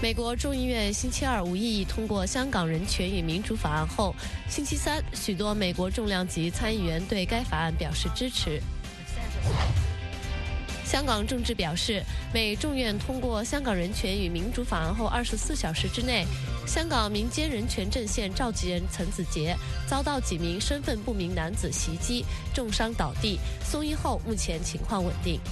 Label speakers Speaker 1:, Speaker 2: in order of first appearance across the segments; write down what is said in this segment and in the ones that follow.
Speaker 1: 美国众议院星期二无异议通过《香港人权与民主法案》后，星期三，许多美国重量级参议员对该法案表示支持。香港政治表示，美众院通过《香港人权与民主法案》后24小时之内，香港民间人权阵线召集人岑子杰遭到几名身份不明男子袭击，重伤倒地，送医后目前情况稳定。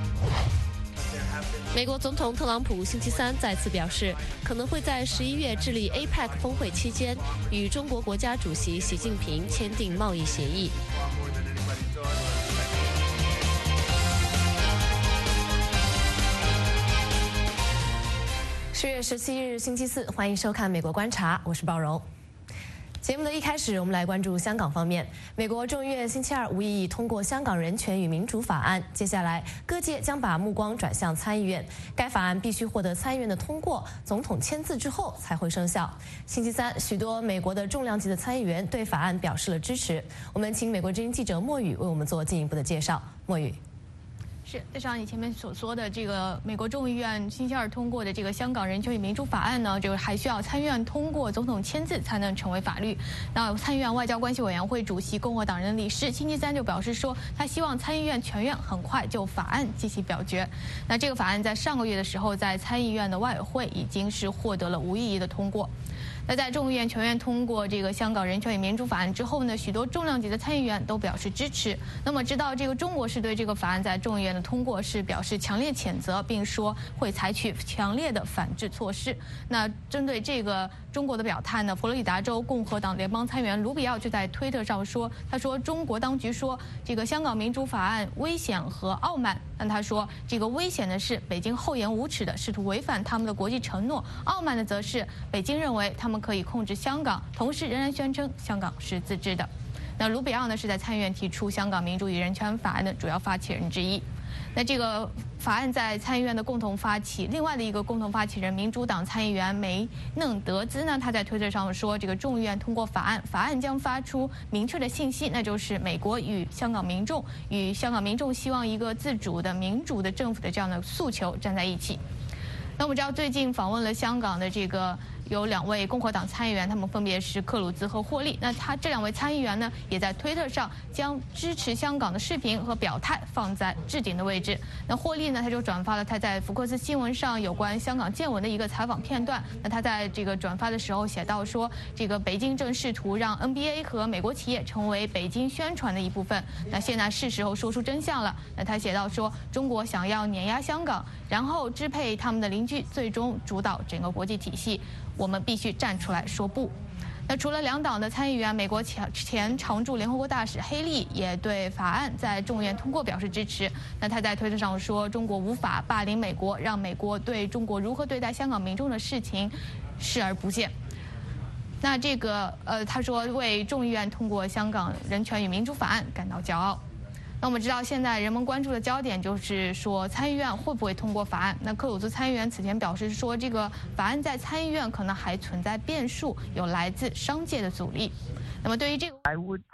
Speaker 1: 美国总统特朗普星期三再次表示，可能会在11月智利 APEC 峰会期间与中国国家主席习近平签订贸易协议。10月17日星期四，欢迎收看《美国观察》，我是鲍荣。节目的一开始，我们来关注香港方面。美国众议院星期二无异议通过《香港人权与民主法案》，接下来各界将把目光转向参议院。该法案必须获得参议院的通过，总统签字之后才会生效。星期三，许多美国的重量级的参议员对法案表示了支持。我们请美国之音记者莫宇为我们做进一步的介绍。莫宇。
Speaker 2: 是，就像你前面所说的，这个美国众议院星期二通过的这个香港人权与民主法案呢，就是还需要参议院通过，总统签字才能成为法律。那参议院外交关系委员会主席共和党人李士星期三就表示说，他希望参议院全院很快就法案进行表决。那这个法案在上个月的时候，在参议院的外委会已经是获得了无异议的通过。那在众议院全院通过这个香港人权与民主法案之后呢，许多重量级的参议员都表示支持。那么知道这个中国是对这个法案在众议院的通过是表示强烈谴责，并说会采取强烈的反制措施。那针对这个中国的表态呢，佛罗里达州共和党联邦参议员卢比奥就在推特上说，他说中国当局说这个香港民主法案危险和傲慢。但他说这个危险的是北京厚颜无耻的试图违反他们的国际承诺，傲慢的则是北京认为他们可以控制香港，同时仍然宣称香港是自治的。那卢比奥呢是在参议院提出香港民主与人权法案的主要发起人之一。那这个法案在参议院的共同发起，另外的一个共同发起人民主党参议员梅嫩德兹呢，他在推特上说，这个众议院通过法案将发出明确的信息，那就是美国与香港民众希望一个自主的民主的政府的这样的诉求站在一起。那我们知道最近访问了香港的这个有2位共和党参议员，他们分别是克鲁兹和霍利。那这2位参议员呢，也在推特上将支持香港的视频和表态放在置顶的位置。那霍利呢，他就转发了他在福克斯新闻上有关香港见闻的一个采访片段。那他在这个转发的时候写到说，这个北京正试图让 NBA 和美国企业成为北京宣传的一部分。那现在是时候说出真相了。那他写到说，中国想要碾压香港，然后支配他们的邻居，最终主导整个国际体系。我们必须站出来说不。那除了2党的参议员，美国前常驻联合国大使黑利也对法案在众议院通过表示支持。那他在推特上说，中国无法霸凌美国，让美国对中国如何对待香港民众的事情视而不见。那这个他说为众议院通过香港人权与民主法案感到骄傲。那我们知道，现在人们关注的焦点就是说参议院会不会通过法案。那克鲁兹参议员此前表示说，这个法案在参议院可能还存在变数，有来自商界的阻力。那么对于这个，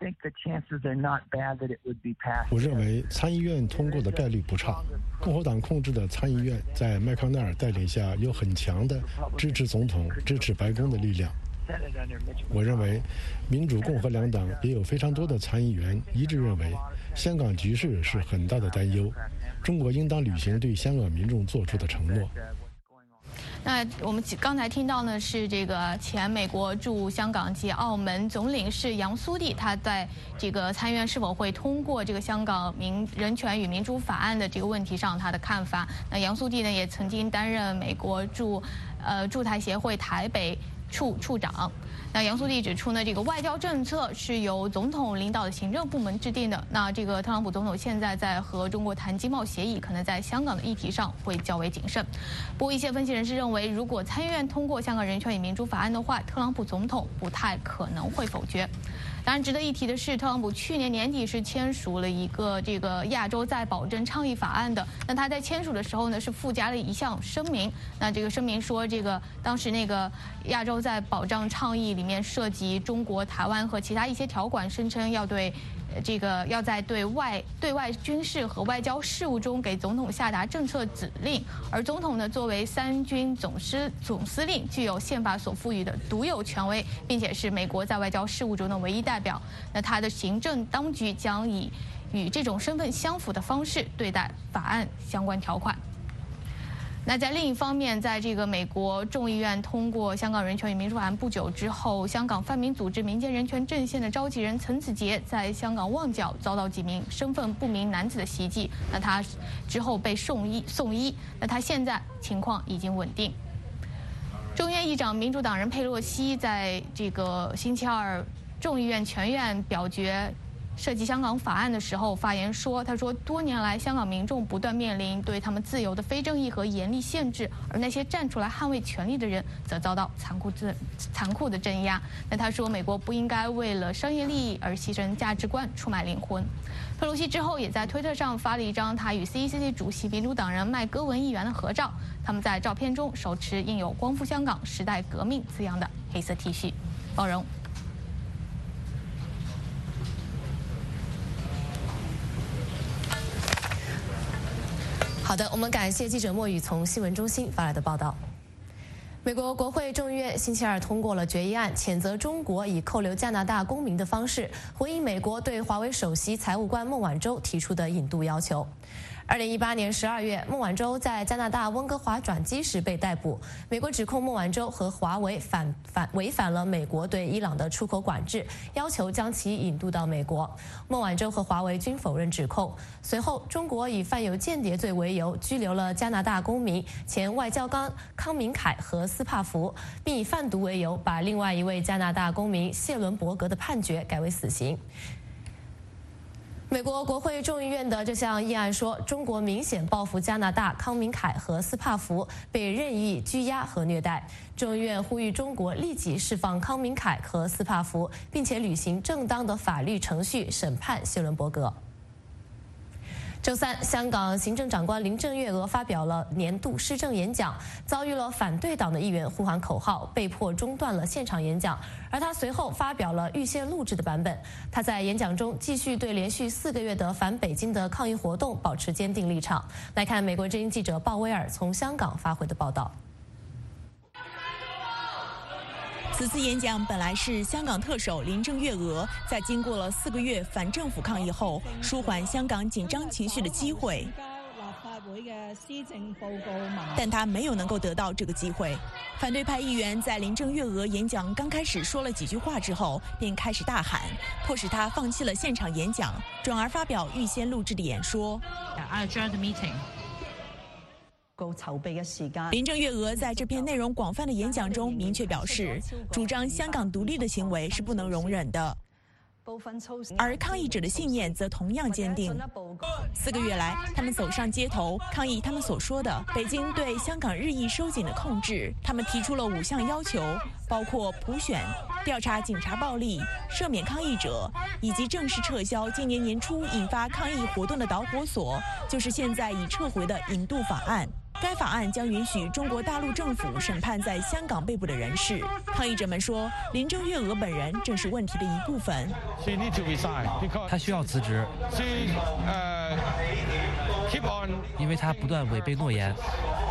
Speaker 3: 我认为参议院通过的概率不差。共和党控制的参议院在麦康奈尔带领下有很强的支持总统、支持白宫的力量。我认为民主共和2党也有非常多的参议员一致认为香港局势是很大的担忧，中国应当履行对香港民众做出的承诺。
Speaker 2: 那我们刚才听到呢，是这个前美国驻香港及澳门总领事杨苏蒂，他在这个参议院是否会通过这个香港人权与民主法案的这个问题上他的看法。那杨苏蒂呢，也曾经担任美国驻台协会台北处长。那杨苏蒂指出呢，这个外交政策是由总统领导的行政部门制定的。那这个特朗普总统现在在和中国谈经贸协议，可能在香港的议题上会较为谨慎。不过一些分析人士认为，如果参议院通过香港人权与民主法案的话，特朗普总统不太可能会否决。当然，值得一提的是，特朗普去年年底是签署了一个这个亚洲再保证倡议法案的。那他在签署的时候呢，是附加了一项声明。那这个声明说，这个当时那个亚洲都在保障倡议里面涉及中国、台湾和其他一些条款，声称要在对外军事和外交事务中给总统下达政策指令，而总统呢作为三军总司令，具有宪法所赋予的独有权威，并且是美国在外交事务中的唯一代表。那他的行政当局将以与这种身份相符的方式对待法案相关条款。那在另一方面，在这个美国众议院通过香港人权与民主法案不久之后，香港泛民组织民间人权阵线的召集人陈子杰在香港旺角遭到几名身份不明男子的袭击，那他之后被送医，那他现在情况已经稳定。众议院议长民主党人佩洛西在这个星期二众议院全院表决涉及香港法案的时候发言说，他说多年来香港民众不断面临对他们自由的非正义和严厉限制，而那些站出来捍卫权利的人则遭到残酷的镇压。那他说美国不应该为了商业利益而牺牲价值观，出卖灵魂。佩洛西之后也在推特上发了一张他与 CECC 主席民主党人麦戈文议员的合照，他们在照片中手持印有光复香港时代革命字样的黑色 T 恤。包容。
Speaker 1: 好的，我们感谢记者莫宇从新闻中心发来的报道。美国国会众议院星期二通过了决议案，谴责中国以扣留加拿大公民的方式回应美国对华为首席财务官孟晚舟提出的引渡要求。2018年12月，孟晚舟在加拿大温哥华转机时被逮捕。美国指控孟晚舟和华为违反了美国对伊朗的出口管制，要求将其引渡到美国。孟晚舟和华为均否认指控。随后，中国以犯有间谍罪为由拘留了加拿大公民前外交官康明凯和斯帕福，并以贩毒为由把另外一位加拿大公民谢伦伯格的判决改为死刑。美国国会众议院的这项议案说，中国明显报复加拿大康明凯和斯帕福被任意拘押和虐待。众议院呼吁中国立即释放康明凯和斯帕福，并且履行正当的法律程序审判谢伦伯格。周三，香港行政长官林郑月娥发表了年度施政演讲，遭遇了反对党的议员呼喊口号，被迫中断了现场演讲。而他随后发表了预先录制的版本。他在演讲中继续对连续4个月的反北京的抗议活动保持坚定立场。来看美国之音记者鲍威尔从香港发回的报道。
Speaker 4: 此次演讲本来是香港特首林郑月娥在经过了4个月反政府抗议后，舒缓香港紧张情绪的机会，但她没有能够得到这个机会。反对派议员在林郑月娥演讲刚开始说了几句话之后，便开始大喊，迫使她放弃了现场演讲，转而发表预先录制的演说。林郑月娥在这篇内容广泛的演讲中明确表示，主张香港独立的行为是不能容忍的。而抗议者的信念则同样坚定。4个月来，他们走上街头抗议他们所说的北京对香港日益收紧的控制。他们提出了5项要求，包括普选、调查警察暴力、赦免抗议者，以及正式撤销今年年初引发抗议活动的导火索，就是现在已撤回的引渡法案。该法案将允许中国大陆政府审判在香港被捕的人士。抗议者们说，林郑月娥本人正是问题的一部分。
Speaker 5: 她需要辞职，因为她不断违背诺言。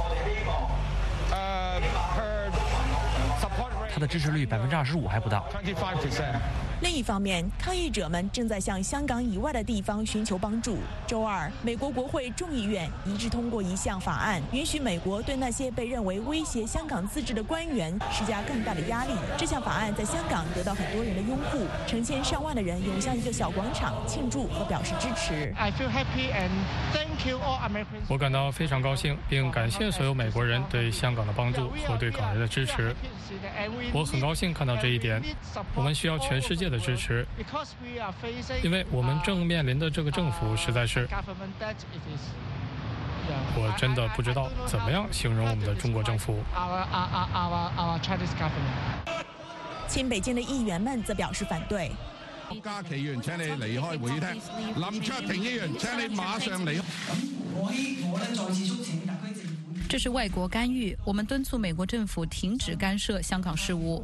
Speaker 5: 她的支持率25%还不到。
Speaker 4: 另一方面，抗议者们正在向香港以外的地方寻求帮助。周二，美国国会众议院一致通过一项法案，允许美国对那些被认为威胁香港自治的官员施加更大的压力。这项法案在香港得到很多人的拥护，成千上万的人涌向一个小广场庆祝和表示支持。
Speaker 6: 我感到非常高兴，并感谢所有美国人对香港的帮助和对港人的支持。我很高兴看到这一点。我们需要全世界的支持，因为我们正面临的这个政府实在是……我真的不知道怎么样形容我们的中国政府。
Speaker 4: 亲北京的议员们则表示反对。
Speaker 7: 郭家麒議員請你離開會議廳，林卓廷議員請你馬上離開。我呢再次促請特區政府。
Speaker 8: 这是外国干预，我们敦促美国政府停止干涉香港事务。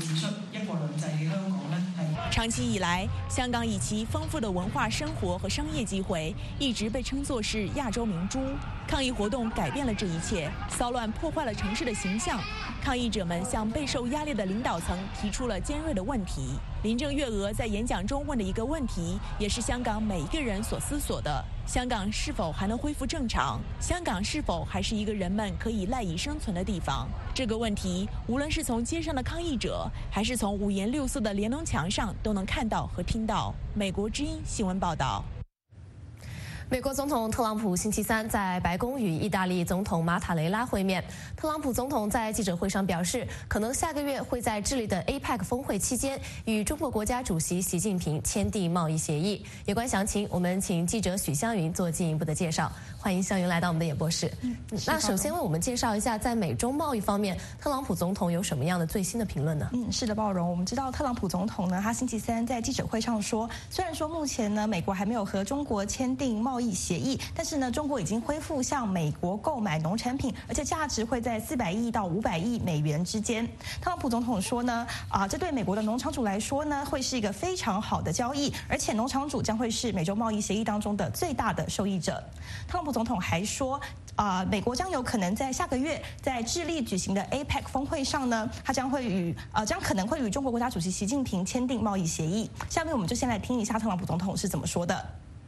Speaker 4: 长期以来，香港以其丰富的文化生活和商业机会，一直被称作是亚洲明珠。抗议活动改变了这一切，骚乱破坏了城市的形象。抗议者们向备受压力的领导层提出了尖锐的问题。林郑月娥在演讲中问的一个问题，也是香港每一个人所思索的：香港是否还能恢复正常？香港是否还是一个人们可以赖以生存的地方？这个问题，无论是从街上的抗议者，还是从五颜六色的联盟墙上，都能看到和听到。美国之音新闻报道。
Speaker 1: 美国总统特朗普星期三在白宫与意大利总统马塔雷拉会面。特朗普总统在记者会上表示，可能下个月会在智利的 APEC 峰会期间与中国国家主席习近平签订贸易协议。有关详情，我们请记者许湘云做进一步的介绍。欢迎湘云来到我们的演播室。那首先为我们介绍一下，在美中贸易方面，特朗普总统有什么样的最新的评论呢？
Speaker 9: 是的，鲍荣，我们知道特朗普总统呢，他星期三在记者会上说，虽然说目前呢，美国还没有和中国签订贸易协议，但是呢，中国已经恢复向美国购买农产品，而且价值会在400亿到500亿美元之间。特朗普总统说呢，这对美国的农场主来说呢，会是一个非常好的交易，而且农场主将会是美洲贸易协议当中的最大的受益者。特朗普总统还说，美国将有可能在下个月在智利举行的 APEC 峰会上呢，他将可能会与中国国家主席习近平签订贸易协议。下面我们就先来听一下特朗普总统是怎么说的。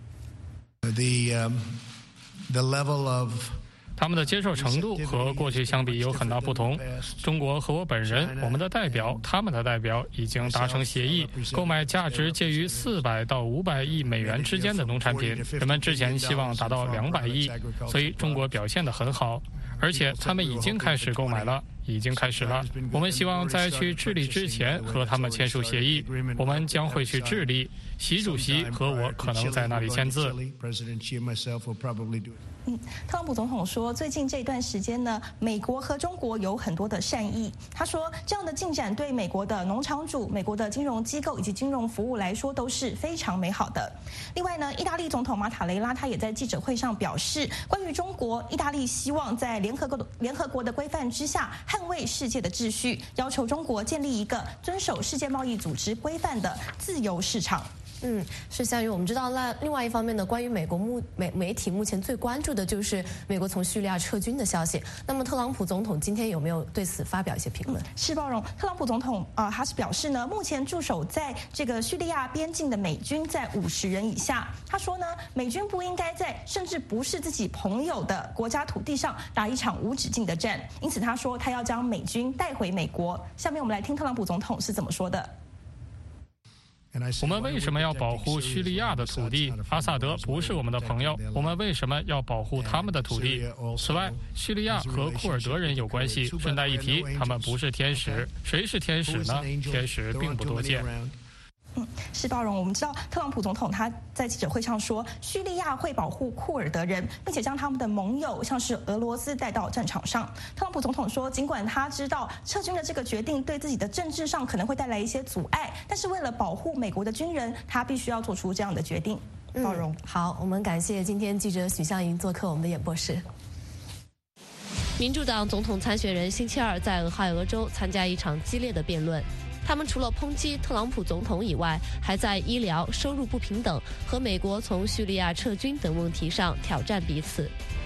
Speaker 6: 他们的接受程度和过去相比有很大不同。中国和我本人，我们的代表，他们的代表已经达成协议，购买价值介于400到500亿美元之间的农产品。人们之前希望达到200亿，所以中国表现得很好，而且他们已经开始购买了。我们希望在去智利之前和他们签署协议。我们将会去智利，习主席和我可能在那里签字。
Speaker 9: 特朗普总统说，最近这段时间呢，美国和中国有很多的善意。他说，这样的进展对美国的农场主、美国的金融机构以及金融服务来说都是非常美好的。另外呢，意大利总统马塔雷拉他也在记者会上表示，关于中国，意大利希望在联合国的规范之下捍卫世界的秩序，要求中国建立一个遵守世界贸易组织规范的自由市场。
Speaker 1: 是湘云，我们知道，那另外一方面呢，关于美国媒体目前最关注的就是美国从叙利亚撤军的消息。那么特朗普总统今天有没有对此发表一些评论？
Speaker 9: 是鲍荣，特朗普总统他是表示呢，目前驻守在这个叙利亚边境的美军在50人以下。他说呢，美军不应该在甚至不是自己朋友的国家土地上打一场无止境的战，因此他说他要将美军带回美国。下面我们来听特朗普总统是怎么说的。
Speaker 6: 我们为什么要保护叙利亚的土地？阿萨德不是我们的朋友，我们为什么要保护他们的土地？此外，叙利亚和库尔德人有关系。顺带一提，他们不是天使。谁是天使呢？天使并不多见。
Speaker 9: 是鲍荣，我们知道特朗普总统他在记者会上说，叙利亚会保护库尔德人，并且将他们的盟友像是俄罗斯带到战场上。特朗普总统说，尽管他知道撤军的这个决定对自己的政治上可能会带来一些阻碍，但是为了保护美国的军人，他必须要做出这样的决定。鲍荣，
Speaker 1: 好，我们感谢今天记者许湘云做客我们的演播室。民主党总统参选人星期二在俄亥俄州参加一场激烈的辩论。他们除了抨击特朗普总统以外，还在医疗、收入不平等和美国从叙利亚撤军等问题上挑战彼此。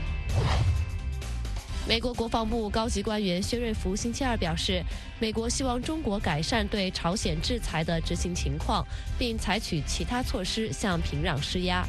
Speaker 1: 美国国防部高级官员薛瑞福星期二表示，美国希望中国改善对朝鲜制裁的执行情况，并采取其他措施向平壤施压。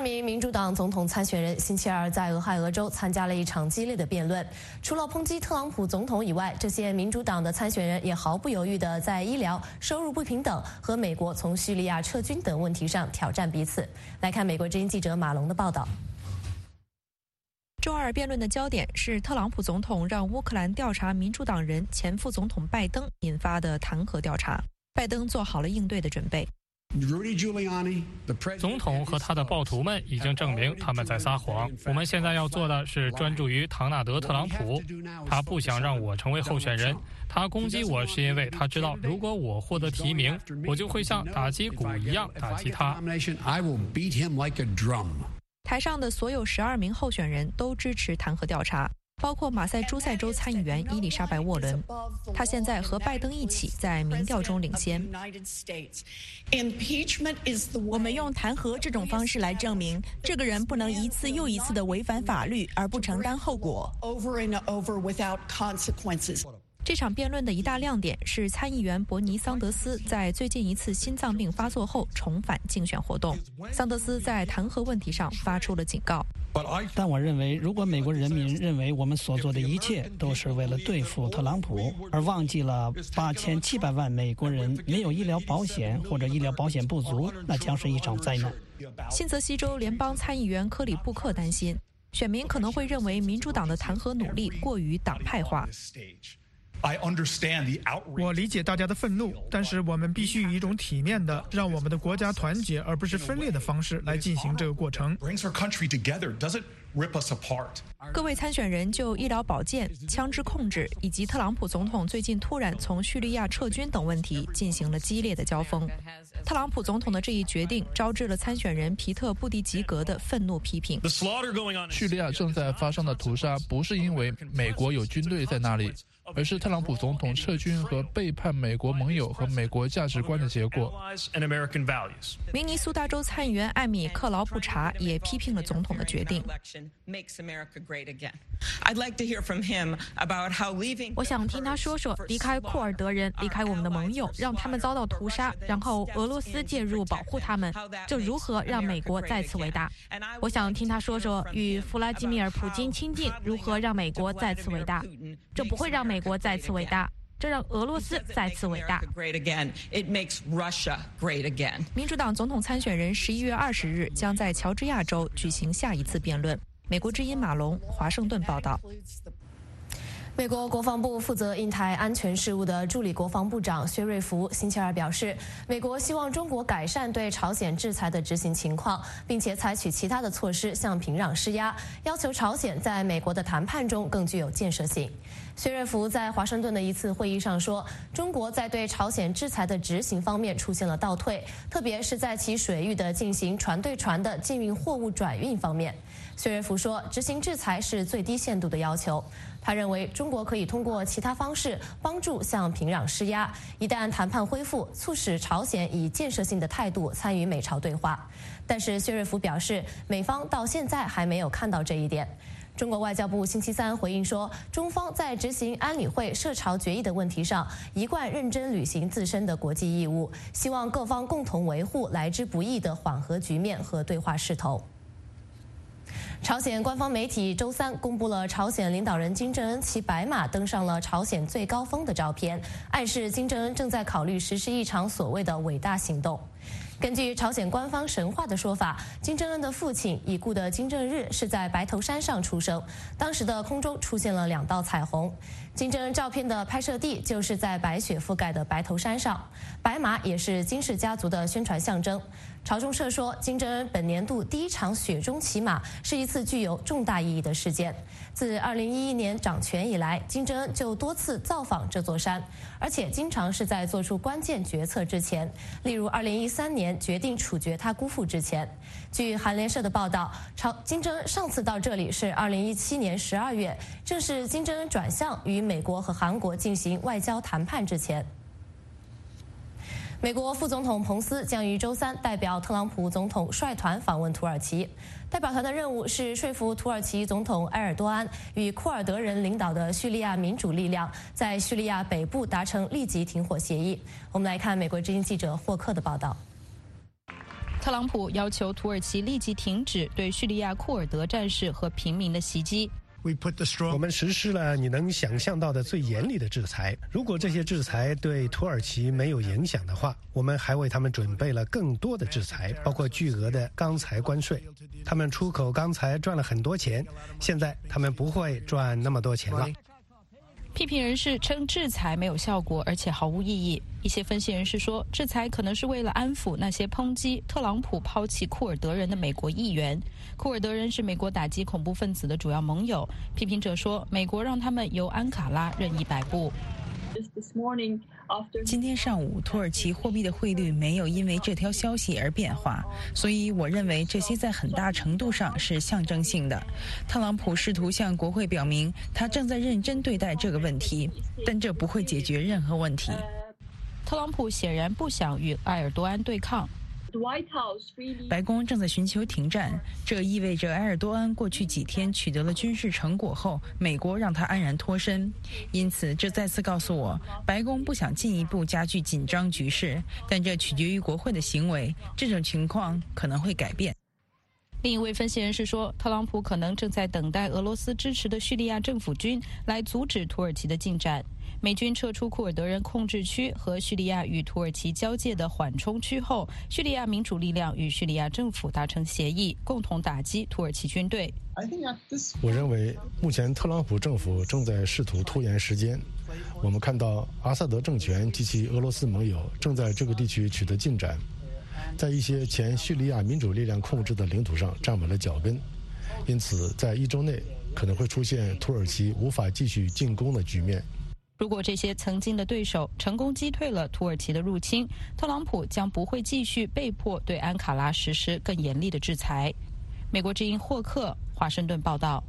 Speaker 1: 名民主党总统参选人星期二在俄亥俄州参加了一场激烈的辩论。除了抨击特朗普总统以外，这些民主党的参选人也毫不犹豫地在医疗、收入不平等和美国从叙利亚撤军等问题上挑战彼此。来看美国之音记者马龙的报道。
Speaker 10: 周二辩论的焦点是特朗普总统让乌克兰调查民主党人前副总统拜登引发的弹劾调查。拜登做好了应对的准备。
Speaker 6: 总统和他的暴徒们已经证明他们在撒谎。我们现在要做的是专注于唐纳德·特朗普。他不想让我成为候选人。他攻击我是因为他知道，如果我获得提名，我就会像打击鼓一样打击他。
Speaker 10: 台上的所有12名候选人都支持弹劾调查，包括马赛诸塞州参议员伊丽莎白·沃伦。他现在和拜登一起在民调中领先。
Speaker 4: 我们用弹劾这种方式来证明，这个人不能一次又一次地违反法律而不承担后果。
Speaker 10: 这场辩论的一大亮点是参议员伯尼·桑德斯在最近一次心脏病发作后重返竞选活动。桑德斯在弹劾问题上发出了警告。
Speaker 11: 但我认为，如果美国人民认为我们所做的一切都是为了对付特朗普，而忘记了8700万美国人没有医疗保险或者医疗保险不足，那将是一场灾难。
Speaker 10: 新泽西州联邦参议员科里布克担心，选民可能会认为民主党的弹劾努力过于党派化。
Speaker 12: 我理解大家的愤怒，但是我们必须以一种体面的、让我们的国家团结而不是分裂的方式来进行这个过程。
Speaker 10: 各位参选人就医疗保健、枪支控制以及特朗普总统最近突然从叙利亚撤军等问题进行了激烈的交锋。特朗普总统的这一决定招致了参选人皮特·布迪吉格的愤怒批评。
Speaker 13: 叙利亚正在发生的屠杀不是因为美国有军队在那里，而是特朗普总统撤军和背叛美国盟友和美国价值观的结果。
Speaker 10: 明尼苏达州参议员艾米·克劳普查也批评了总统的决定。
Speaker 2: 我想听他说说离开库尔德人、离开我们的盟友，让他们遭到屠杀，然后俄罗斯介入保护他们，这如何让美国再次伟大？我想听他说说与弗拉基米尔·普京亲近，如何让美国再次伟大？这不会让美国再次伟大，这让俄罗斯再次伟大。
Speaker 10: 民主党总统参选人11月20日将在乔治亚州举行下一次辩论。美国之音马龙，华盛顿报道。
Speaker 1: 美国国防部负责印太安全事务的助理国防部长薛瑞福星期二表示，美国希望中国改善对朝鲜制裁的执行情况，并且采取其他的措施向平壤施压，要求朝鲜在美国的谈判中更具有建设性。薛瑞福在华盛顿的一次会议上说，中国在对朝鲜制裁的执行方面出现了倒退，特别是在其水域的进行船对船的禁运货物转运方面。薛瑞福说，执行制裁是最低限度的要求。他认为中国可以通过其他方式帮助向平壤施压，一旦谈判恢复，促使朝鲜以建设性的态度参与美朝对话。但是薛瑞福表示，美方到现在还没有看到这一点。中国外交部星期三回应说，中方在执行安理会涉朝决议的问题上，一贯认真履行自身的国际义务，希望各方共同维护来之不易的缓和局面和对话势头。朝鲜官方媒体周三公布了朝鲜领导人金正恩骑白马登上了朝鲜最高峰的照片，暗示金正恩正在考虑实施一场所谓的伟大行动。根据朝鲜官方神话的说法，金正恩的父亲已故的金正日是在白头山上出生，当时的空中出现了2道彩虹。金正恩照片的拍摄地就是在白雪覆盖的白头山上，白马也是金氏家族的宣传象征。朝中社说，金正恩本年度第一场雪中骑马是一次具有重大意义的事件。自2011年掌权以来，金正恩就多次造访这座山，而且经常是在做出关键决策之前，例如2013年决定处决他姑父之前。据韩联社的报道，金正恩上次到这里是2017年12月，正是金正恩转向与美国和韩国进行外交谈判之前。美国副总统彭斯将于周三代表特朗普总统率团访问土耳其。代表团的任务是说服土耳其总统埃尔多安与库尔德人领导的叙利亚民主力量在叙利亚北部达成立即停火协议。我们来看美国之音记者霍克的报道。
Speaker 8: 特朗普要求土耳其立即停止对叙利亚库尔德战士和平民的袭击。
Speaker 14: 我们实施了你能想象到的最严厉的制裁。如果这些制裁对土耳其没有影响的话，我们还为他们准备了更多的制裁，包括巨额的钢材关税。他们出口钢材赚了很多钱，现在他们不会赚那么多钱了。
Speaker 8: 批评人士称制裁没有效果，而且毫无意义。一些分析人士说，制裁可能是为了安抚那些抨击特朗普抛弃库尔德人的美国议员。库尔德人是美国打击恐怖分子的主要盟友。批评者说，美国让他们由安卡拉任意摆布。
Speaker 15: 今天上午，土耳其货币的汇率没有因为这条消息而变化，所以我认为这些在很大程度上是象征性的。特朗普试图向国会表明他正在认真对待这个问题，但这不会解决任何问题。
Speaker 8: 特朗普显然不想与埃尔多安对抗。
Speaker 15: 白宫正在寻求停战，这意味着埃尔多安过去几天取得了军事成果后，美国让他安然脱身。因此，这再次告诉我，白宫不想进一步加剧紧张局势，但这取决于国会的行为。这种情况可能会改变。
Speaker 8: 另一位分析人士说，特朗普可能正在等待俄罗斯支持的叙利亚政府军来阻止土耳其的进展。美军撤出库尔德人控制区和叙利亚与土耳其交界的缓冲区后，叙利亚民主力量与叙利亚政府达成协议，共同打击土耳其军队。
Speaker 3: 我认为目前特朗普政府正在试图拖延时间。我们看到阿萨德政权及其俄罗斯盟友正在这个地区取得进展，在一些前叙利亚民主力量控制的领土上站稳了脚跟，因此在1周内可能会出现土耳其无法继续进攻的局面。
Speaker 8: 如果这些曾经的对手成功击退了土耳其的入侵，特朗普将不会继续被迫对安卡拉实施更严厉的制裁。美国之音霍克，华盛顿报道。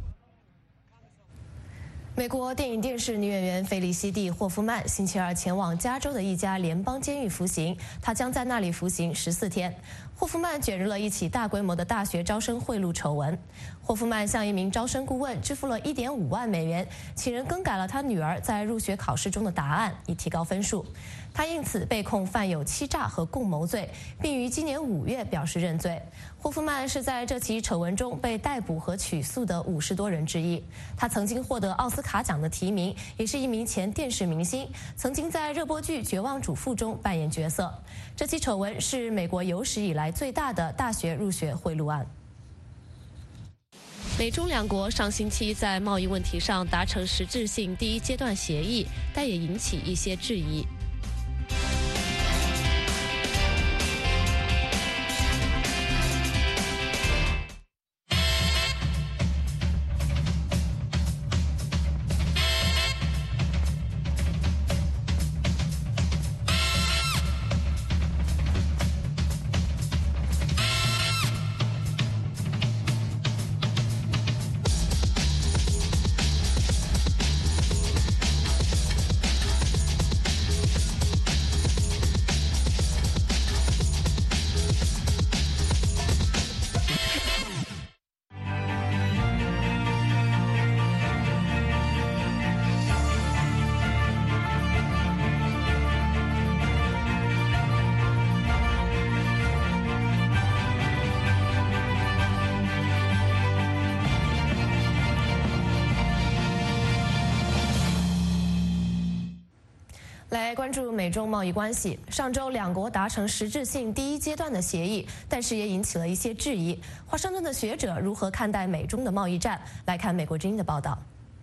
Speaker 1: 美国电影电视女演员菲利西蒂·霍夫曼星期二前往加州的一家联邦监狱服刑，她将在那里服刑14天。霍夫曼卷入了一起大规模的大学招生贿赂丑闻。霍夫曼向一名招生顾问支付了1.5万美元，请人更改了他女儿在入学考试中的答案，以提高分数。他因此被控犯有欺诈和共谋罪，并于今年5月表示认罪。霍夫曼是在这起丑闻中被逮捕和起诉的50多人之一。他曾经获得奥斯卡奖的提名，也是一名前电视明星，曾经在热播剧《绝望主妇》中扮演角色。这起丑闻是美国有史以来最大的大学入学贿赂案。美中两国上星期在贸易问题上达成实质性第一阶段协议，但也引起一些质疑。来关注美中贸易关系。上周两国达成实质性第一阶段的协议，但是也引起了一些质疑。华盛顿的学者如何看待美中的贸易战？来看美国之音的报道。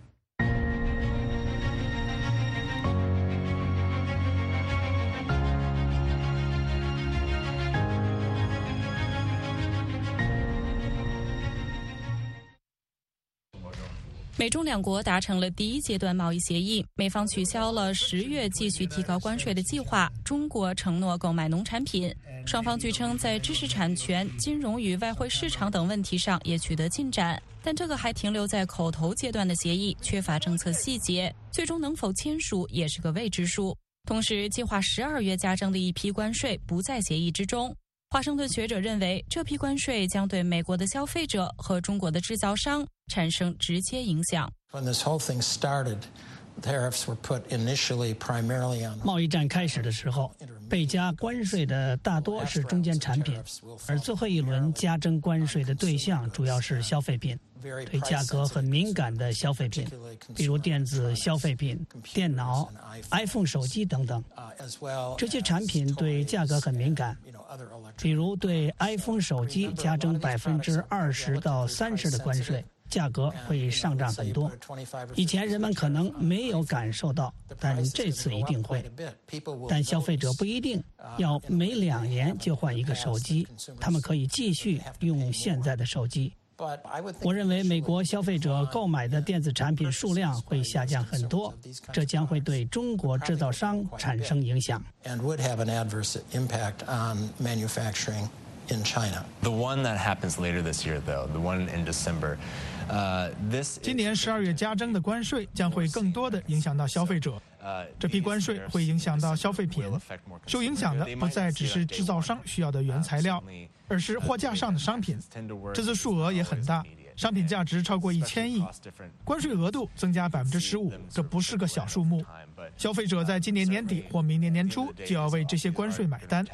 Speaker 16: 美中两国达成了第一阶段贸易协议，美方取消了10月继续提高关税的计划，中国承诺购买农产品。双方据称在知识产权、金融与外汇市场等问题上也取得进展，但这个还停留在口头阶段的协议，缺乏政策细节，最终能否签署也是个未知数。同时，计划12月加征的一批关税不在协议之中。华盛顿学者认为，这批关税将对美国的消费者和中国的制造商产生直接影响。
Speaker 11: 贸易战开始的时候， 被加关税的大多是中间产品，而最后一轮加征关税的对象主要是消费品，对价格很敏感的消费品，比如电子消费品、电脑、iPhone 手机等等。这些产品对价格很敏感，比如对 iPhone 手机加征20%到30%的关税，价格会上涨很多。以前人们可能没有感受到，但这次一定会。但消费者不一定要每2年就换一个手机，他们可以继续用现在的手机。我认为美国消费者购买的电子产品数量会下降很多，这将会对中国制造商产生影响。
Speaker 17: In China. The one that happens later this year, though, the one in December,
Speaker 12: 今年12月加征的关税将会更多地影响到消费者。这批关税会影响到消费品，受影响的不再只是制造商需要的原材料，而是货架上的商品。这次数额也很大，商品价值超过1000亿，关税额度增加15%，这不是个小数目。消费者在今年年底或明年年初就要为这些关税买单。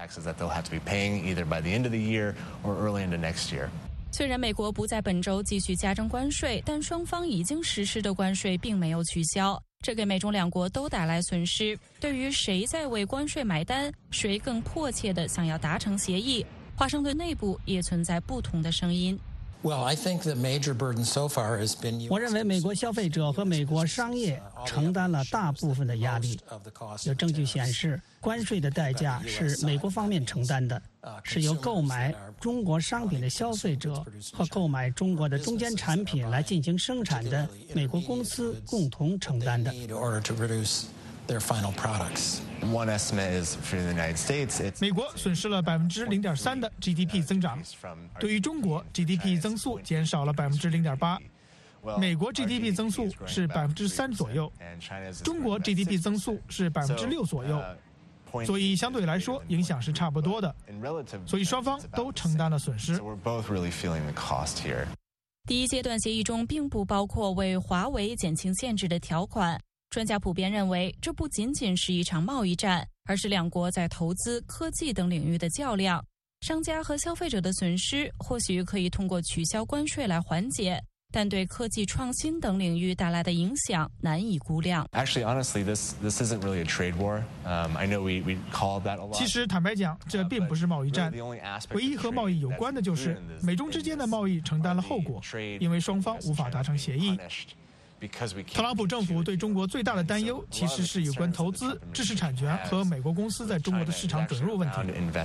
Speaker 16: 虽然美国不在本周继续加征关税，但双方已经实施的关税并没有取消，这给美中两国都带来损失。对于谁在为关税买单，谁更迫切地想要达成协议，华盛顿内部也存在不同的声音。
Speaker 11: 我认为美国消费者和美国商业承担了大部分的压力。有证据显示，关税的代价是美国方面承担的，是由购买中国商品的消费者和购买中国的中间产品来进行生产的美国公司共同承担的。
Speaker 12: 美国损失了0.3%的 GDP 增长，对于中国 GDP 增速减少了0.8%。美国 GDP 增速是3%左右，中国 GDP 增速是6%左右，所以相对来说影响是差不多的，所以双方都承担了损失。
Speaker 16: 第一阶段协议中并不包括为华为减轻限制的条款。专家普遍认为，这不仅仅是一场贸易战，而是两国在投资、科技等领域的较量。商家和消费者的损失或许可以通过取消关税来缓解，但对科技创新等领域带来的影响难以估量。
Speaker 12: 其实坦白讲，这并不是贸易战，唯一和贸易有关的就是美中之间的贸易承担了后果，因为双方无法达成协议。特朗普政府对中国最大的担忧其实是有关投资、知识产权和美国公司在中国的市场准入问题。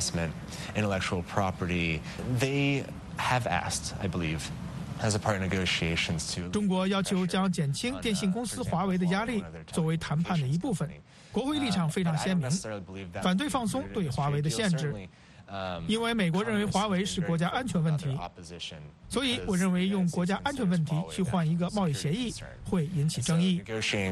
Speaker 12: 中国要求将减轻电信公司华为的压力作为谈判的一部分，国会立场非常鲜明，反对放松对华为的限制。因为美国认为华为是国家安全问题，所以我认为用国家安全问题去换一个贸易协议会引起争议。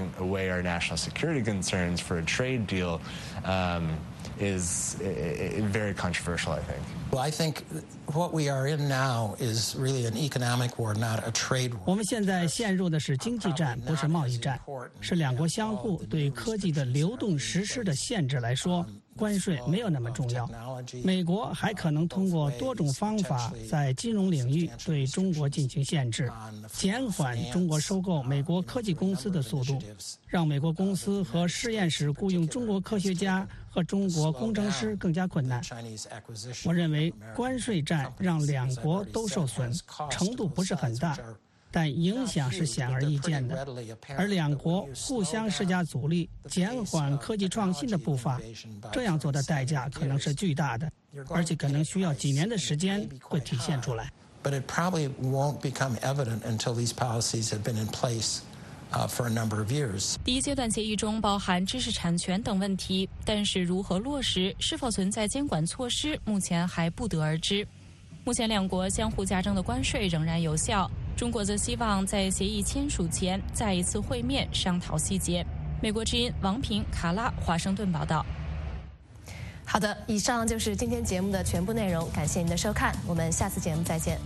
Speaker 17: is very controversial, I think. Well, I think what we are in now is really an economic war, not a trade war.
Speaker 11: 我们现在陷入的是经济战，不是贸易战，是两国相互对科技的流动实施的限制来说，关税没有那么重要。美国还可能通过多种方法在金融领域对中国进行限制，减缓中国收购美国科技公司的速度，让美国公司和实验室雇佣中国科学家和中国工程师更加困难。我认为关税战让两国都受损，程度不是很大，但影响是显而易见的。而两国互相施加阻力，减缓科技创新的步伐，这样做的代价可能是巨大的，而且可能需要几年的时间会体现出来。
Speaker 17: But it probably won't become evident until these policies have been in place.
Speaker 16: 第一阶段协议中包含知识产权等问题，但是如何落实，是否存在监管措施，目前还不得而知。目前两国相互加征的关税仍然有效，中国则希望在协议签署前再一次会面商讨细节。美国之音王平、卡拉，华盛顿报道。
Speaker 1: 好的，以上就是今天节目的全部内容，感谢您的收看，我们下次节目再见。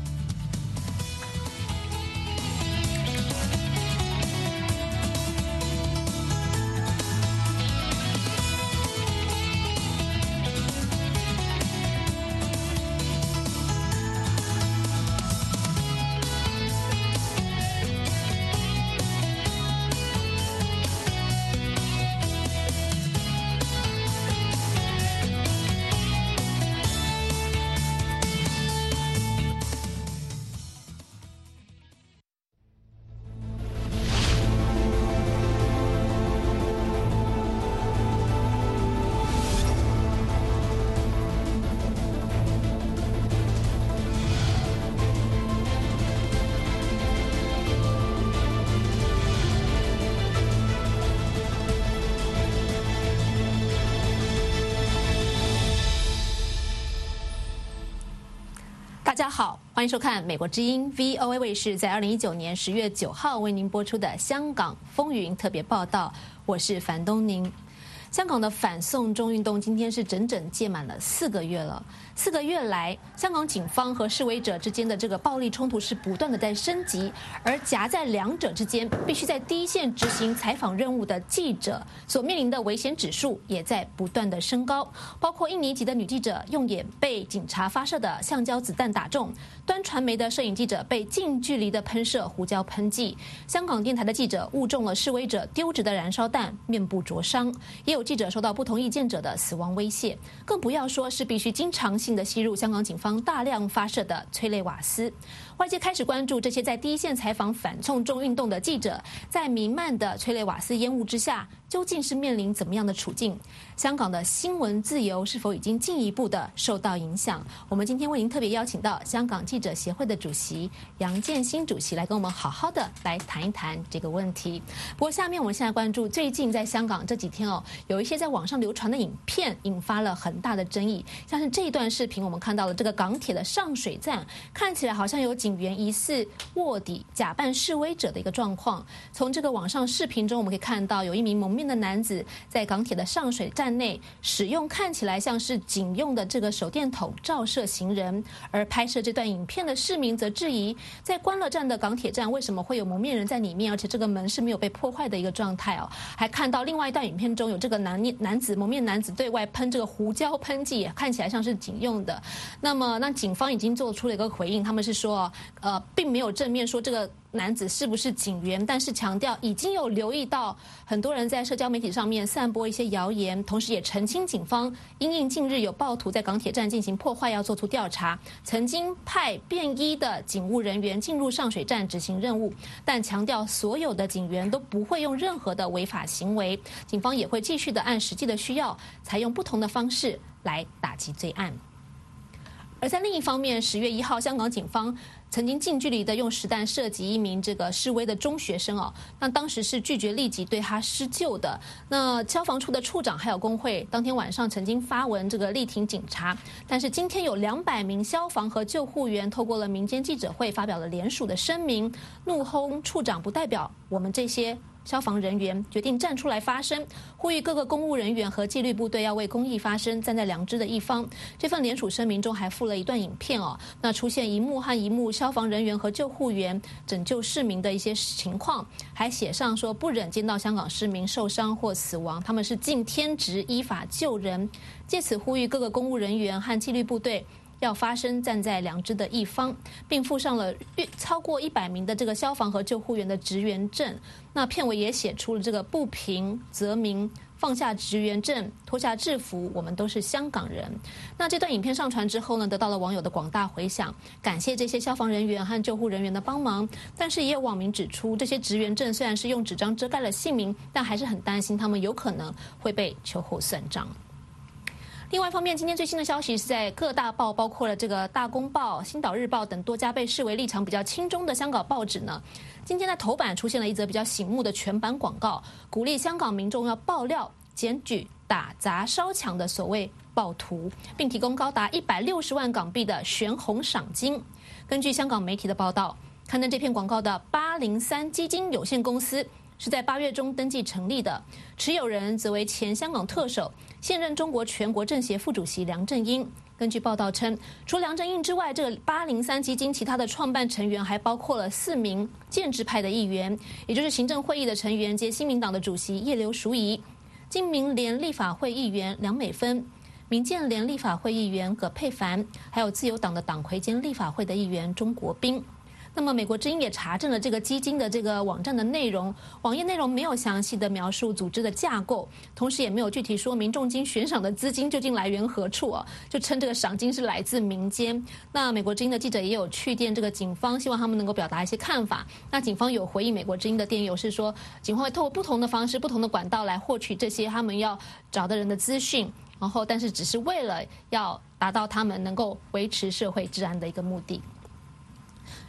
Speaker 18: 家好，欢迎收看美国之音 VOA 卫视在2019年10月9号为您播出的香港风云特别报道，我是樊东宁。香港的反送中运动今天是整整届满了4个月了。4个月来，香港警方和示威者之间的这个暴力冲突是不断的在升级，而夹在两者之间，必须在第一线执行采访任务的记者所面临的危险指数也在不断的升高。包括印尼籍的女记者用眼被警察发射的橡胶子弹打中，端传媒的摄影记者被近距离的喷射胡椒喷剂，香港电台的记者误中了示威者丢掷的燃烧弹，面部灼伤，也有记者受到不同意见者的死亡威胁，更不要说是必须经常性的吸入香港警方大量发射的催泪瓦斯。外界开始关注这些在第一线采访反送中运动的记者，在弥漫的催泪瓦斯烟雾之下，究竟是面临怎么样的处境？香港的新闻自由是否已经进一步的受到影响？我们今天为您特别邀请到香港记者协会的主席杨建新主席来跟我们好好的来谈一谈这个问题。不过下面我们现在关注最近在香港这几天有一些在网上流传的影片引发了很大的争议，像是这一段视频我们看到了这个港铁的上水站，看起来好像有警员疑似卧底假扮示威者的一个状况。从这个网上视频中我们可以看到有一名蒙面的男子在港铁的上水站内使用看起来像是警用的这个手电筒照射行人，而拍摄这段影片的市民则质疑，在关了站的港铁站为什么会有蒙面人在里面，而且这个门是没有被破坏的一个状态还看到另外一段影片中有这个蒙面男子对外喷这个胡椒喷剂，也看起来像是警用的。那警方已经做出了一个回应，他们是说并没有正面说这个男子是不是警员，但是强调已经有留意到很多人在社交媒体上面散播一些谣言，同时也澄清警方因应近日有暴徒在港铁站进行破坏要做出调查，曾经派便衣的警务人员进入上水站执行任务，但强调所有的警员都不会用任何的违法行为，警方也会继续的按实际的需要采用不同的方式来打击罪案。而在另一方面，10月1号，香港警方曾经近距离的用实弹射击一名这个示威的中学生那当时是拒绝立即对他施救的。那消防处的处长还有工会当天晚上曾经发文这个力挺警察，但是今天有200名消防和救护员透过了民间记者会发表了联署的声明，怒轰处长不代表我们这些消防人员，决定站出来发声，呼吁各个公务人员和纪律部队要为公益发声，站在良知的一方。这份联署声明中还附了一段影片那出现一幕和一幕消防人员和救护员拯救市民的一些情况，还写上说不忍见到香港市民受伤或死亡，他们是尽天职依法救人，借此呼吁各个公务人员和纪律部队要发声，站在良知的一方，并附上了超过100名的这个消防和救护员的职员证。那片尾也写出了这个不平则鸣，放下职员证，脱下制服，我们都是香港人。那这段影片上传之后呢，得到了网友的广大回响，感谢这些消防人员和救护人员的帮忙。但是也有网民指出，这些职员证虽然是用纸张遮盖了姓名，但还是很担心他们有可能会被秋后算账。另外一方面，今天最新的消息是在各大报，包括了这个《大公报》、《星岛日报》等多家被视为立场比较亲中的香港报纸呢，今天在头版出现了一则比较醒目的全版广告，鼓励香港民众要爆料、检举、打砸烧抢的所谓暴徒，并提供高达160万港币的悬红赏金。根据香港媒体的报道，刊登这篇广告的803基金有限公司是在8月中登记成立的，持有人则为前香港特首、现任中国全国政协副主席梁振英。根据报道称，除梁振英之外，这个803基金其他的创办成员还包括了4名建制派的议员，也就是行政会议的成员兼新民党的主席叶刘淑仪、经民联立法会议员梁美芬、民建联立法会议员葛珮帆，还有自由党的党魁兼立法会的议员钟国斌。那么美国之音也查证了这个基金的这个网站的内容，网页内容没有详细的描述组织的架构，同时也没有具体说民众经悬赏的资金究竟来源何处就称这个赏金是来自民间。那美国之音的记者也有去电这个警方，希望他们能够表达一些看法。那警方有回应美国之音的电邮，是说警方会透过不同的方式、不同的管道来获取这些他们要找的人的资讯，然后但是只是为了要达到他们能够维持社会治安的一个目的。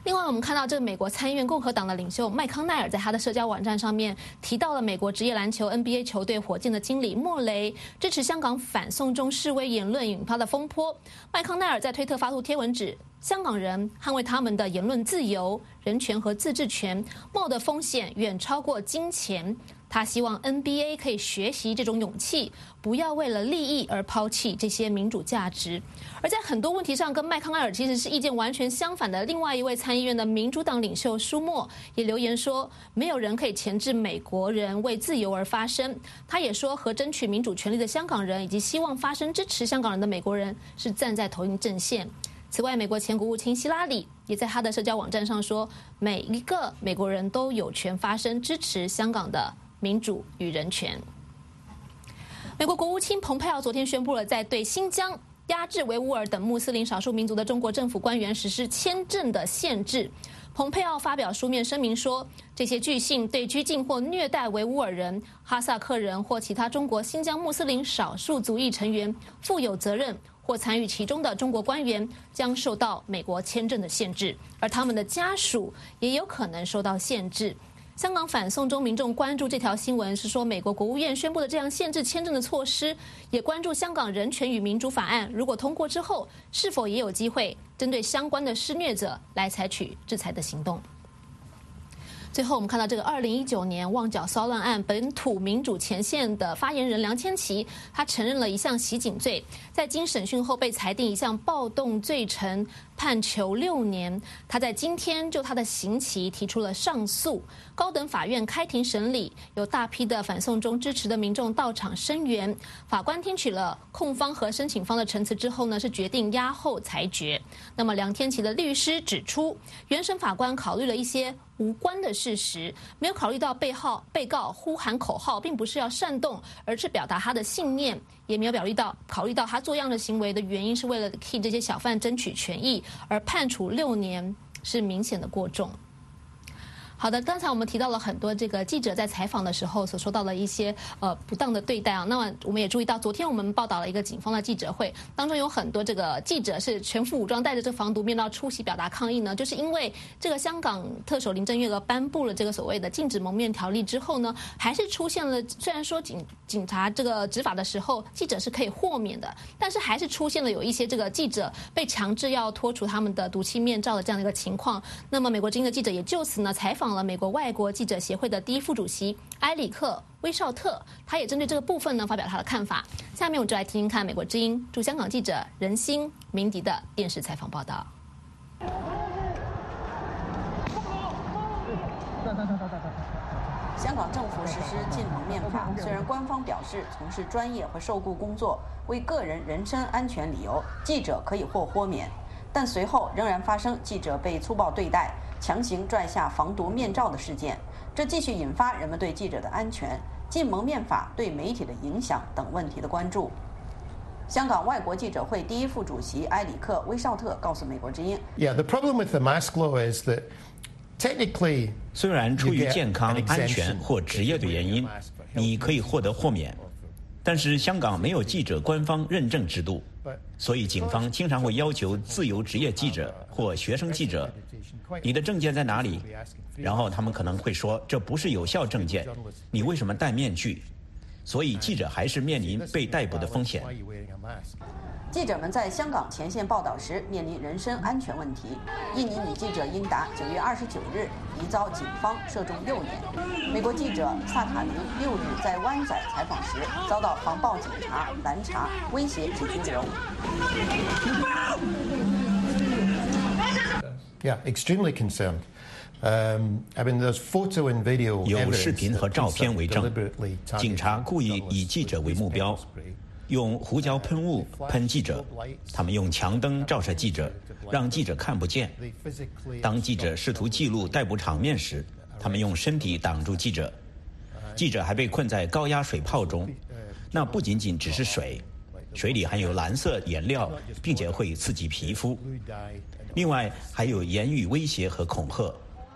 Speaker 18: 另外，我们看到这个美国参议院共和党的领袖麦康奈尔在他的社交网站上面提到了美国职业篮球 NBA 球队火箭的经理莫雷支持香港反送中示威言论引发的风波。麦康奈尔在推特发布贴文指，香港人捍卫他们的言论自由、人权和自治权，冒的风险远超过金钱。他希望 NBA 可以学习这种勇气，不要为了利益而抛弃这些民主价值。而在很多问题上跟麦康奈尔其实是意见完全相反的另外一位参议院的民主党领袖舒默也留言说，没有人可以钳制美国人为自由而发声。他也说，和争取民主权利的香港人以及希望发声支持香港人的美国人是站在同一阵线。此外，美国前国务卿希拉里也在他的社交网站上说，每一个美国人都有权发声支持香港的民主与人权。美国国务卿蓬佩奥昨天宣布了，在对新疆、压制维吾尔等穆斯林少数民族的中国政府官员实施签证的限制。蓬佩奥发表书面声明说，这些据信对拘禁或虐待维吾尔人、哈萨克人或其他中国新疆穆斯林少数族裔成员负有责任或参与其中的中国官员将受到美国签证的限制，而他们的家属也有可能受到限制。香港反送中民众关注这条新闻，是说美国国务院宣布的这样限制签证的措施，也关注香港人权与民主法案如果通过之后，是否也有机会针对相关的施虐者来采取制裁的行动。最后，我们看到这个2019年旺角骚乱案本土民主前线的发言人梁千琦，他承认了一项袭警罪，在经审讯后被裁定一项暴动罪成，判囚6年。他在今天就他的刑期提出了上诉，高等法院开庭审理，有大批的反送中支持的民众到场声援。法官听取了控方和申请方的陈词之后呢，是决定押后裁决。那么梁天琦的律师指出，原审法官考虑了一些无关的事实，没有考虑到被告呼喊口号并不是要煽动，而是表达他的信念，也没有考虑到他做样的行为的原因是为了替这些小贩争取权益，而判处6年是明显的过重。好的，刚才我们提到了很多这个记者在采访的时候所受到的一些不当的对待啊。那么我们也注意到，昨天我们报道了一个警方的记者会，当中有很多这个记者是全副武装，带着这个防毒面罩出席表达抗议呢，就是因为这个香港特首林郑月娥颁布了这个所谓的禁止蒙面条例之后呢，还是出现了，虽然说警察这个执法的时候记者是可以豁免的，但是还是出现了有一些这个记者被强制要脱除他们的毒气面罩的这样的一个情况。那么美国之音的记者也就此呢采访了美国外国记者协会的第一副主席埃里克·威绍特，他也针对这个部分呢发表他的看法。下面我就来听听看美国之音驻香港记者任欣、明迪的电视采访报道。
Speaker 19: 香港政府实施禁蒙面法，虽然官方表示从事专业和受雇工作为个人人身安全理由，记者可以获豁免，但随后仍然发生记者被粗暴对待、强行拽下防毒面罩的事件，这继续引发人们对记者的安全、禁蒙面法对媒体的影响等问题的关注。香港外国记者会第一副主席埃里克·威绍特告诉美国之音
Speaker 20: ：“Yeah, the problem with the mask law is that technically,
Speaker 21: 虽然出于健康、安全或职业的原因，你可以获得豁免，但是香港没有记者官方认证制度，所以警方经常会要求自由职业记者或学生记者，你的证件在哪里？然后他们可能会说这不是有效证件，你为什么戴面具？所以记者还是面临被逮捕的风险。”
Speaker 19: 记者们在香港前线报道时面临人身安全问题。印尼女记者英达9月29日疑遭警方射中右眼。美国记者萨塔林6日在湾仔采访时遭到防暴警察拦查、威胁及拘留。
Speaker 20: Yeah, extremely concerned. I mean, there's photo and video.
Speaker 21: 有视频和照片为证，警察故意以记者为目标。用胡椒喷雾喷记者，他们用强灯照射记者，让记者看不见。当记者试图记录逮捕场面时，他们用身体挡住记者。记者还被困在高压水泡中，那不仅仅只是水，水里含有蓝色颜料，并且会刺激皮肤。另外还有言语威胁和恐吓。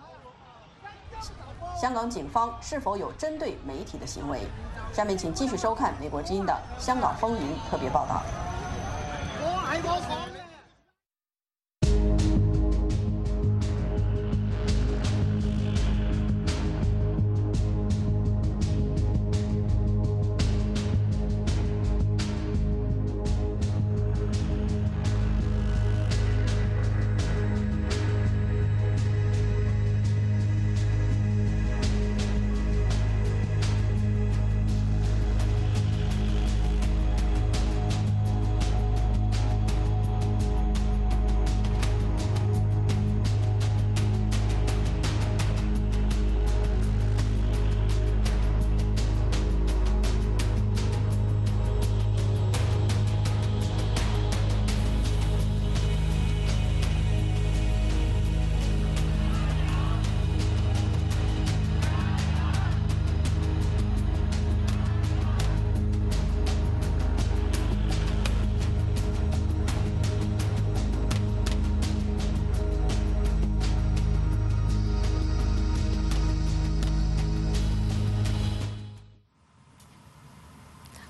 Speaker 19: 香港警方是否有针对媒体的行为？下面请继续收看美国之音的《香港风云》特别报道。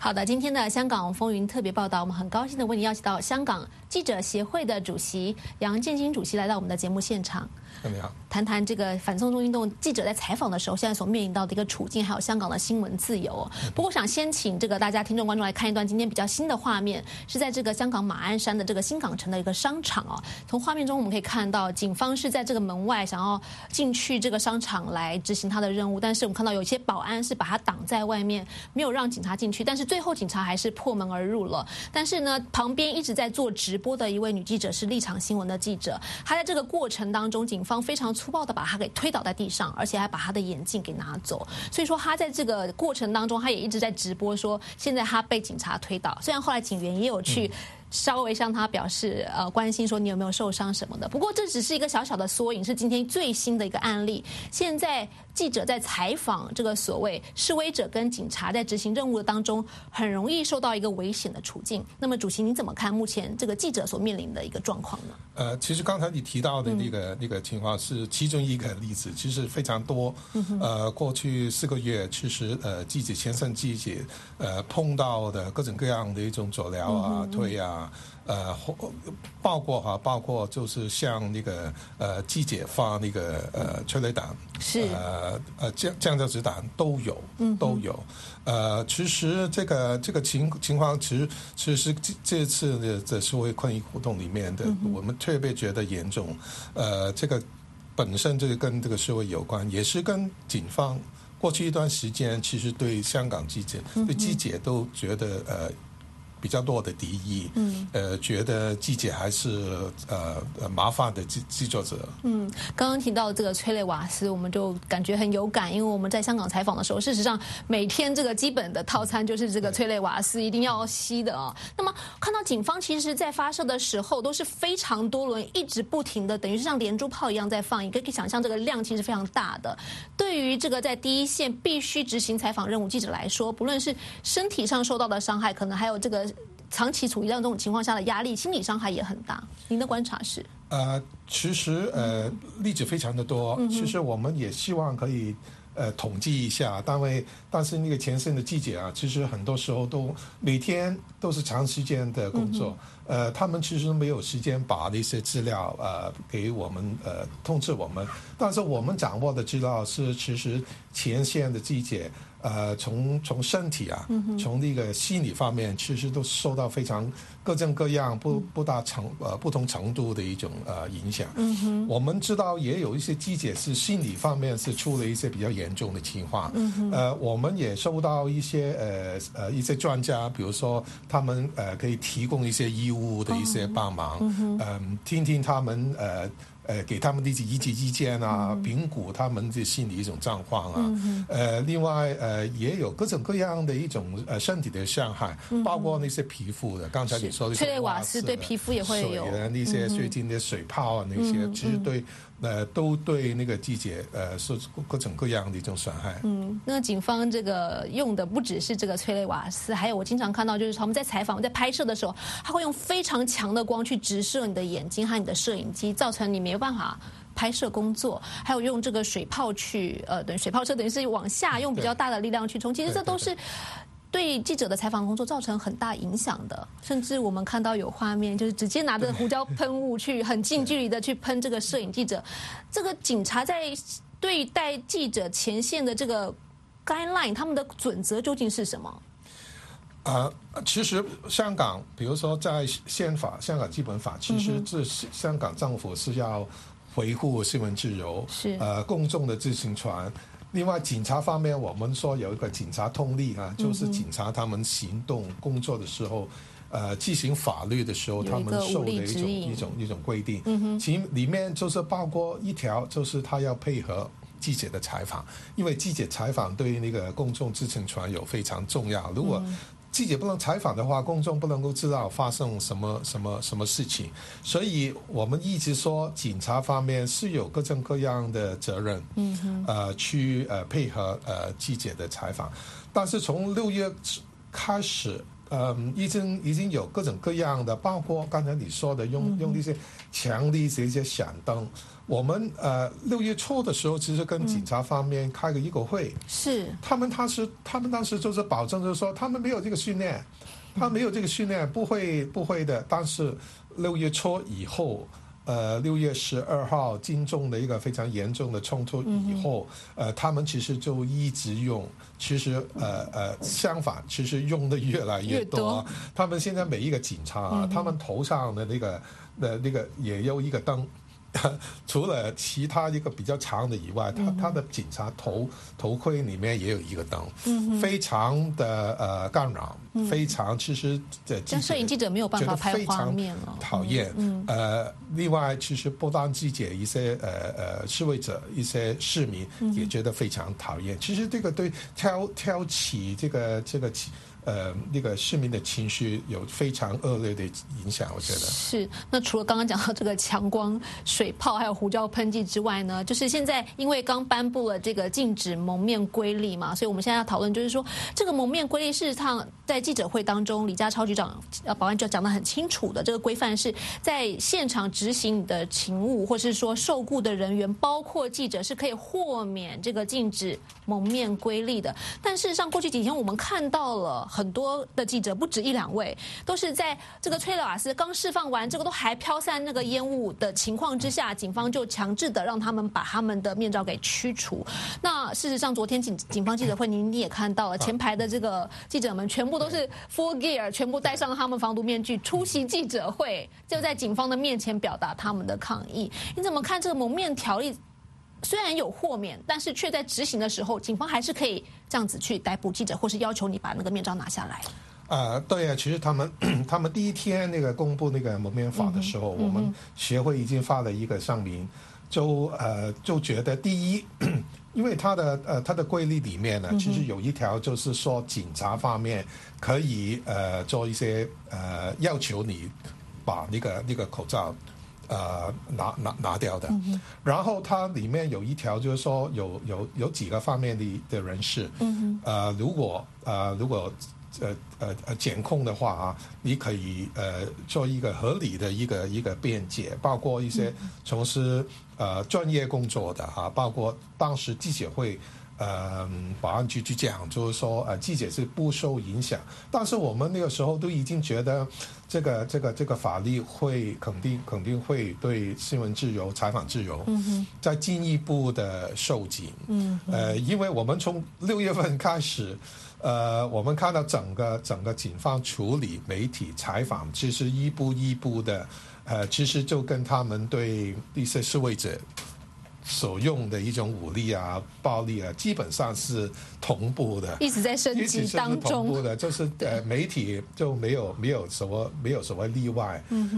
Speaker 18: 好的，今天的香港风云特别报道，我们很高兴的为你邀请到香港记者协会的主席杨建新主席来到我们的节目现场。
Speaker 5: 你好，
Speaker 18: 谈谈这个反送中运动记者在采访的时候，现在所面临到的一个处境，还有香港的新闻自由。不过，我想先请这个大家听众观众来看一段今天比较新的画面，是在这个香港马鞍山的这个新港城的一个商场哦。从画面中我们可以看到，警方是在这个门外想要进去这个商场来执行他的任务，但是我们看到有一些保安是把他挡在外面，没有让警察进去。但是最后警察还是破门而入了。但是呢，旁边一直在做直播的一位女记者是立场新闻的记者，她在这个过程当中，警方非常粗暴的把他给推倒在地上，而且还把他的眼镜给拿走。所以说他在这个过程当中，他也一直在直播说，现在他被警察推倒。虽然后来警员也有去稍微向他表示关心，说你有没有受伤什么的。不过这只是一个小小的缩影，是今天最新的一个案例。现在记者在采访这个所谓示威者跟警察在执行任务的当中，很容易受到一个危险的处境。那么主席，你怎么看目前这个记者所面临的一个状况呢？
Speaker 5: 其实刚才你提到的那个情况是其中一个例子，其实非常多。过去4个月，其实前线记者碰到的各种各样的一种左撩啊、推啊。包括就是像那个记者发那个催泪弹，
Speaker 18: 是
Speaker 5: 降胶子弹都有。其实这个情况其实是这次的社会抗议活动里面的，我们特别觉得严重。这个本身这个跟这个社会有关，也是跟警方过去一段时间其实对香港记者、对记者都觉得比较多的敌意，觉得记者还是麻烦的制作者。
Speaker 18: 刚刚提到这个催泪瓦斯，我们就感觉很有感，因为我们在香港采访的时候，事实上每天这个基本的套餐就是这个催泪瓦斯一定要吸的啊。那么看到警方其实在发射的时候都是非常多轮，一直不停的，等于是像连珠炮一样在放，你可以想象这个量其实非常大的。对于这个在第一线必须执行采访任务记者来说，不论是身体上受到的伤害，可能还有这个长期处于这种情况下的压力，心理伤害也很大。您的观察是？
Speaker 5: 其实例子非常的多。其实我们也希望可以统计一下，但是那个前线的记者啊，其实很多时候都每天都是长时间的工作，他们其实没有时间把那些资料给我们通知我们，但是我们掌握的资料是，其实前线的记者从身体啊，从那个心理方面，其实都受到非常各种各样不同程度的一种影响。我们知道也有一些记者是心理方面是出了一些比较严重的情况。我们也收到一些专家，比如说他们可以提供一些医务的一些帮忙，听听他们给他们的一些意见啊，评估他们的心理一种状况啊。另外也有各种各样的一种身体的伤害，包括那些皮肤的，刚才你说的
Speaker 18: 催泪瓦斯对皮肤也会有
Speaker 5: 水的那些最近的水泡啊，那些其实对都对那个记者是各种各样的一种损害。
Speaker 18: 那警方这个用的不只是这个催泪瓦斯，还有我经常看到就是他们在采访、在拍摄的时候，他会用非常强的光去直射你的眼睛和你的摄影机，造成你没有办法拍摄工作，还有用这个水炮去等水炮车等于是往下用比较大的力量去冲，其实这都是对记者的采访工作造成很大影响的。甚至我们看到有画面，就是直接拿着胡椒喷雾去很近距离的去喷这个摄影记者。这个警察在对待记者前线的这个 guideline， 他们的准则究竟是什么？
Speaker 5: 其实香港，比如说在宪法、香港基本法，其实这香港政府是要维护新闻自由，
Speaker 18: 是
Speaker 5: 公众的知情权。另外，警察方面，我们说有一个警察通例啊，就是警察他们行动工作的时候，进行法律的时候，他们受的一种规定。其里面就是包括一条，就是他要配合记者的采访，因为记者采访对那个公众知情权有非常重要。如果记者不能采访的话，公众不能够知道发生什么事情，所以我们一直说警察方面是有各种各样的责任，去配合记者的采访。但是从6月开始， 已经有各种各样的，包括刚才你说的用一些强力的一些闪灯。我们6月初的时候，其实跟警察方面开了一个会，
Speaker 18: 是他们
Speaker 5: 当时就是保证，就是说他们没有这个训练，不会的。但是6月初以后。6月12号金钟的一个非常严重的冲突以后，他们其实就一直用，其实相反，其实用的越来越多。他们现在每一个警察，他们头上的那个也有一个灯。除了其他一个比较长的以外，他的警察头盔里面也有一个灯，非常的干扰，非常其实
Speaker 18: 像摄影记者没有办法拍画面了，
Speaker 5: 讨厌。另外，其实不单记者，一些示威者、一些市民也觉得非常讨厌。其实这个对挑起这个那个市民的情绪有非常恶劣的影响，我觉得
Speaker 18: 是。那除了刚刚讲到这个强光水炮还有胡椒喷剂之外呢，就是现在因为刚颁布了这个禁止蒙面归例嘛，所以我们现在要讨论就是说，这个蒙面归例事实上在记者会当中，李家超局长保安局讲得很清楚的，这个规范是在现场执行你的勤务，或是说受雇的人员，包括记者是可以豁免这个禁止蒙面归例的。但事实上，过去几天我们看到了。很多的记者不止1-2位，都是在这个崔勒瓦斯刚释放完，这个都还飘散那个烟雾的情况之下，警方就强制的让他们把他们的面罩给驱除。那事实上，昨天警方记者会，你也看到了，前排的这个记者们全部都是 full gear， 全部戴上他们防毒面具出席记者会，就在警方的面前表达他们的抗议。你怎么看这个蒙面条例？虽然有豁免，但是却在执行的时候，警方还是可以这样子去逮捕记者，或是要求你把那个面罩拿下来。
Speaker 5: 对啊，其实他们第一天那个公布那个蒙面法的时候，我们协会已经发了一个声明，就觉得第一，因为它的规例里面呢，其实有一条就是说警察方面可以做一些要求你把那个口罩。拿掉的，然后它里面有一条就是说有几个方面的人士，如果检控的话啊，你可以做一个合理的一个辩解，包括一些从事专业工作的啊，包括当时记者会。保安局去讲，就是说记者是不受影响，但是我们那个时候都已经觉得这个法律会肯定会对新闻自由、采访自由再进一步的收紧。因为我们从6月份开始，我们看到整个警方处理媒体采访，其实一步的，其实就跟他们对一些示威者。所用的一种武力啊、暴力啊，基本上是同步的，
Speaker 18: 一直在升级当中。
Speaker 5: 同步的，就是媒体就没有什么例外。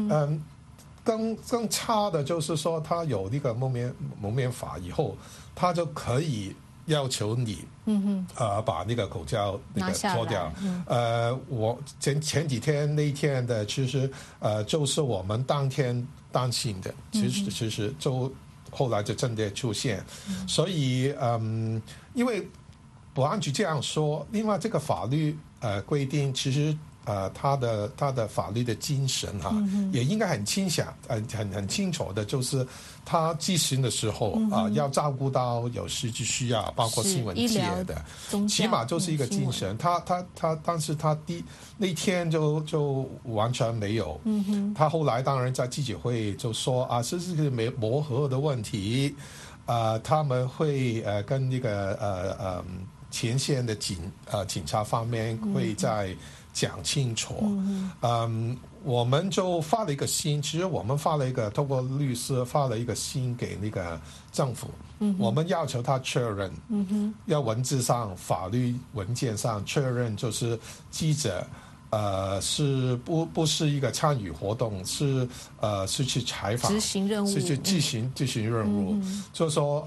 Speaker 5: 更差的就是说，他有那个蒙面法以后，他就可以要求你，把那个口罩那个脱掉。我前几天那一天的，其实就是我们当天担心的，其实就。后来就真的出现，所以因为保安局这样说，另外这个法律规定，其实它的法律的精神也应该很清楚的，就是他执行的时候要照顾到有实际需要，包括新闻界的，起码就是一个精神。但是他那天就完全没有。他后来当然在记者会就说这是个磨合的问题，他们会跟那个前线的警察方面会再讲清楚。我们就发了一个信，其实我们通过律师发了一个信给那个政府，我们要求他确认，要文字上、法律文件上确认，就是记者是不是一个参与活动，是去采访、
Speaker 18: 执行任务，
Speaker 5: 是去执行任务。就是说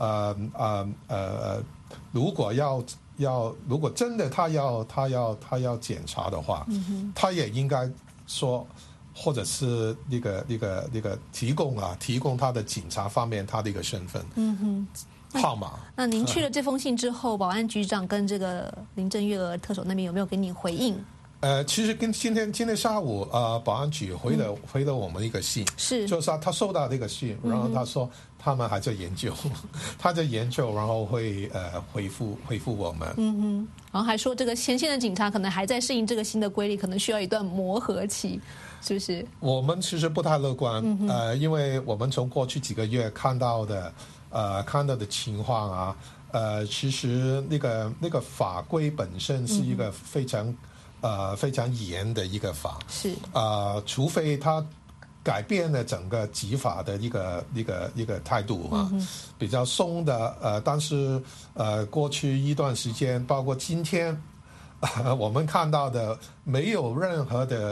Speaker 5: 如果真的他要检查的话，他也应该说，或者是那个提供他的警察方面他的一个身份号码。
Speaker 18: 那您去了这封信之后，保安局长跟这个林郑月娥特首那边有没有给你回应？
Speaker 5: 其实跟今天下午保安局回了我们一个信，
Speaker 18: 是
Speaker 5: 就是他收到这个信，然后他说他们还在研究，他在研究，然后会回复我们。
Speaker 18: 然后还说这个前线的警察可能还在适应这个新的规律，可能需要一段磨合期，是不是？
Speaker 5: 我们其实不太乐观，因为我们从过去几个月看到的情况啊，其实那个法规本身是一个非常严的一个法，
Speaker 18: 是
Speaker 5: 除非他改变了整个执法的一个态度嘛，比较松的但是过去一段时间，包括今天，我们看到的没有任何的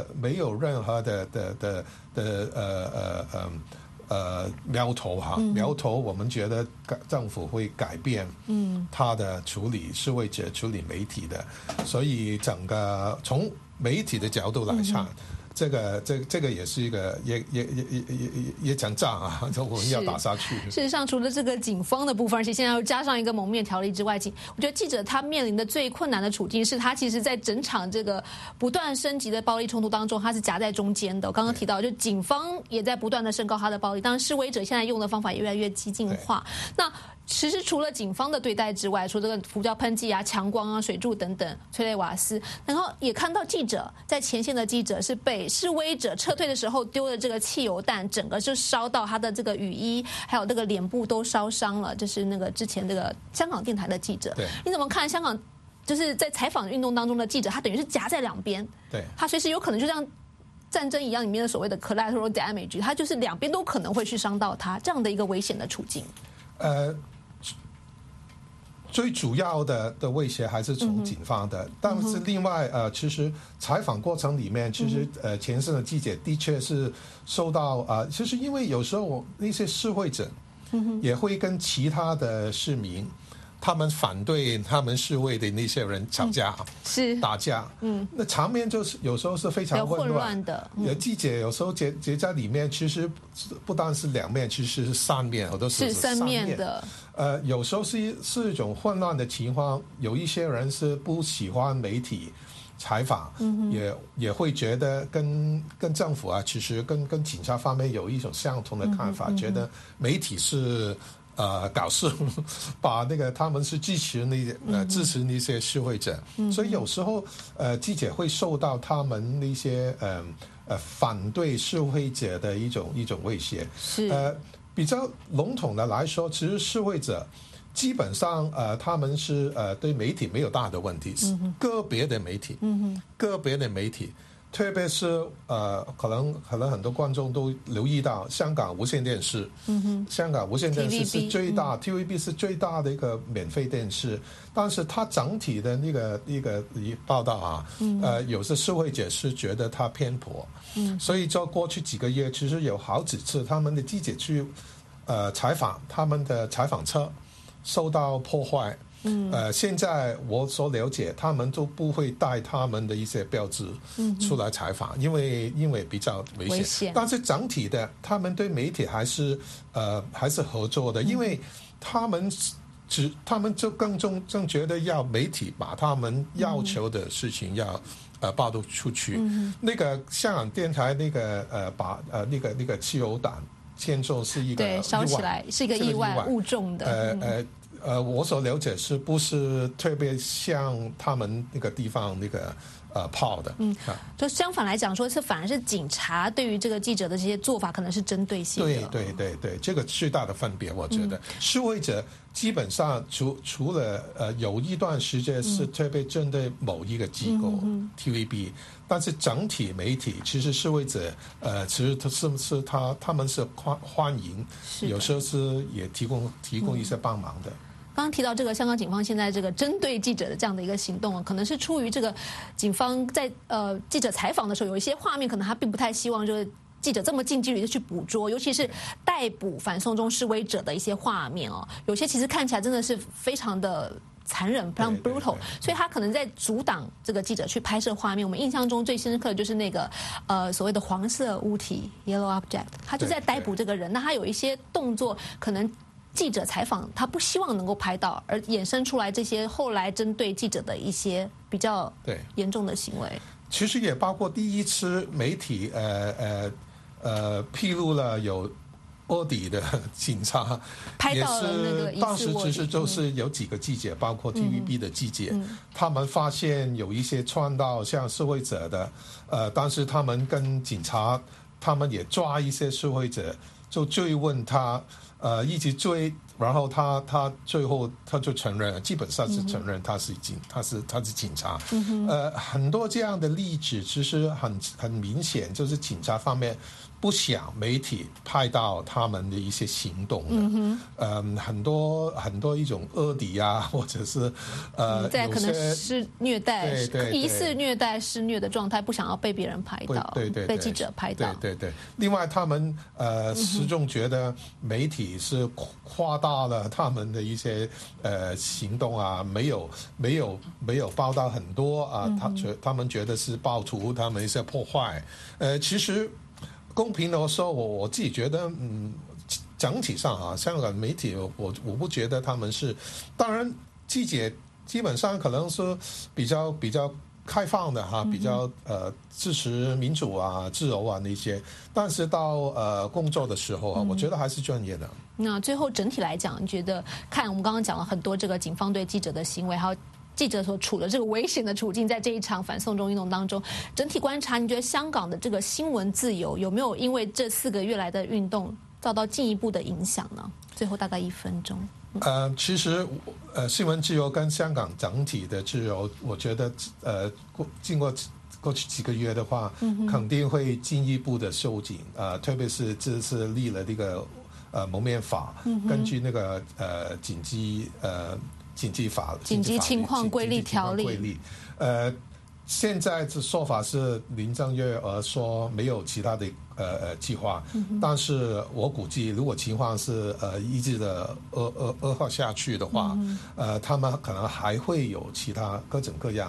Speaker 5: 苗头苗头，我们觉得政府会改变他的处理示威者、处理媒体的，所以整个从媒体的角度来看，这个也是一个也讲仗啊，我们要打下去。
Speaker 18: 事实上，除了这个警方的部分，而且现在又加上一个蒙面条例之外，我觉得记者他面临的最困难的处境是他其实在整场这个不断升级的暴力冲突当中，他是夹在中间的。我刚刚提到，就警方也在不断的升高他的暴力，当然示威者现在用的方法也越来越激进化。那其实除了警方的对待之外，除了这个胡椒喷剂啊、强光啊、水柱等等、催泪瓦斯，然后也看到记者在前线的记者是被示威者撤退的时候丢的这个汽油弹，整个就烧到他的这个雨衣，还有这个脸部都烧伤了。这是那个之前这个香港电台的记者，你怎么看香港就是在采访运动当中的记者，他等于是夹在两边，他随时有可能就像战争一样里面的所谓的 collateral damage， 他就是两边都可能会去伤到他，这样的一个危险的处境。
Speaker 5: 最主要的威胁还是从警方的，但是另外其实采访过程里面，其实前线的记者的确是受到其实因为有时候那些示威者也会跟其他的市民，他们反对他们示威的那些人吵架，打架，那场面就是有时候是非常混乱的。记者有时候结在里面，其实不单是两面，其实是三面，我都是
Speaker 18: 三面的。
Speaker 5: 有时候是一种混乱的情况，有一些人是不喜欢媒体采访，也会觉得跟政府啊，其实跟警察方面有一种相同的看法，觉得媒体是搞事，把那个他们是支持那些示威者，所以有时候记者会受到他们那些反对示威者的一种威胁。比较笼统的来说，其实示威者基本上他们是对媒体没有大的问题，个别的媒体，特别是可能很多观众都留意到香港无线电视，香港无线电视是最大 TVB 是最大的一个免费电视，但是它整体的那个报道啊，有些示威者是觉得它偏颇，所以在过去几个月，其实有好几次他们的记者去采访，他们的采访车受到破坏。现在我所了解，他们都不会带他们的一些标志出来采访，因为比较危险。但是整体的，他们对媒体还是合作的，因为他们就更觉得要媒体把他们要求的事情要报道出去。那个香港电台那个把那个汽油弹先做是一个
Speaker 18: 烧起来是一个意外误中的。
Speaker 5: 我所了解是不是特别像他们那个地方那个炮的？
Speaker 18: 就相反来讲，说是反而是警察对于这个记者的这些做法可能是针对性的。
Speaker 5: 对，这个最大的分别，我觉得示威者基本上除了有一段时间是特别针对某一个机构TVB， 但是整体媒体其实示威者其实他们是欢迎，有时候是也提供一些帮忙的。
Speaker 18: 刚刚提到这个香港警方现在这个针对记者的这样的一个行动，可能是出于这个警方在记者采访的时候，有一些画面可能他并不太希望就是记者这么近距离的去捕捉，尤其是逮捕反送中示威者的一些画面有些其实看起来真的是非常的残忍，非常 brutal， 所以他可能在阻挡这个记者去拍摄画面。我们印象中最深刻的就是那个所谓的黄色物体 yellow object， 他就在逮捕这个人，那他有一些动作可能记者采访他不希望能够拍到，而衍生出来这些后来针对记者的一些比较严重的行为。
Speaker 5: 其实也包括第一次媒体披露了有卧底的警察，
Speaker 18: 拍到了那个疑似卧底。
Speaker 5: 当时其实就是有几个记者，包括 TVB 的记者，他们发现有一些穿到像示威者的，但是他们跟警察，他们也抓一些示威者，就追问他，一直追。然后他最后他就承认，基本上是承认他是警察。很多这样的例子其实很明显，就是警察方面不想媒体拍到他们的一些行动的。很多一种卧底啊，或者是
Speaker 18: 在可能是虐待，疑似虐待施虐的状态，不想要被别人拍到，被记者拍到。
Speaker 5: 对。另外，他们始终觉得媒体是夸大了他们的一些行动啊，没有报道很多啊，他们觉得是暴徒，他们一些破坏。其实公平的说，我自己觉得，整体上啊，香港媒体我不觉得他们是，当然记者基本上可能是比较开放的哈，比较支持民主啊、自由啊那些，但是到工作的时候啊，我觉得还是专业的。
Speaker 18: 那最后整体来讲，你觉得看我们刚刚讲了很多这个警方对记者的行为，还有记者所处的这个危险的处境，在这一场反送中运动当中，整体观察，你觉得香港的这个新闻自由有没有因为这4个月来的运动遭到进一步的影响呢？最后大概1分钟。
Speaker 5: 其实新闻自由跟香港整体的自由，我觉得经过过去几个月的话，肯定会进一步的收紧。特别是这次立了这个蒙面法，根据那个紧急法、
Speaker 18: 紧急情况规例条例。
Speaker 5: 现在的说法是林郑月娥说没有其他的计划，但是我估计如果情况是一直的恶化下去的话，他们可能还会有其他各种各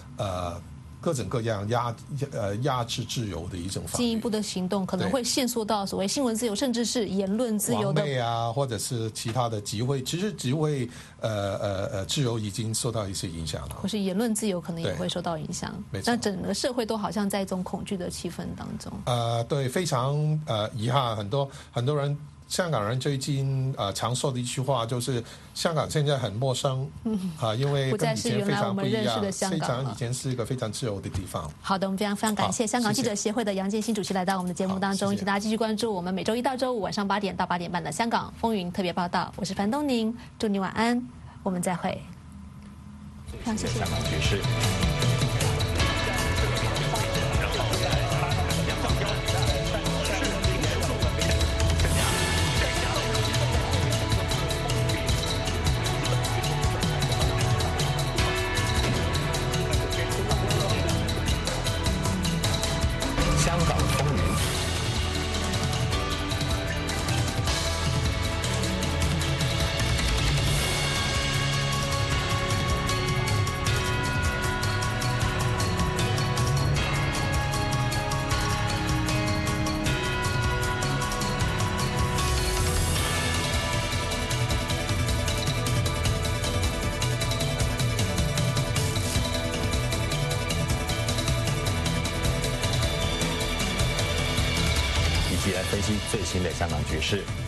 Speaker 5: 样压制自由的一种法律，
Speaker 18: 进一步的行动可能会限缩到所谓新闻自由，甚至是言论自由的
Speaker 5: 网媒啊，或者是其他的集会。其实集会自由已经受到一些影响了，
Speaker 18: 或是言论自由可能也会受到影响。那整个社会都好像在一种恐惧的气氛当中。
Speaker 5: 对，非常遗憾，很多人。香港人最近常说的一句话就是香港现在很陌生，因为跟以前非常不一样，以前是一个非常自由的地方。
Speaker 18: 好的，我们非常感谢香港记者协会的杨建新主席来到我们的节目当中，请大家继续关注我们每周1到周5晚上8点到8点半的香港风云特别报道。我是樊东宁，祝你晚安，我们再会。
Speaker 21: 非常谢谢香港局势。分析最新的香港局势。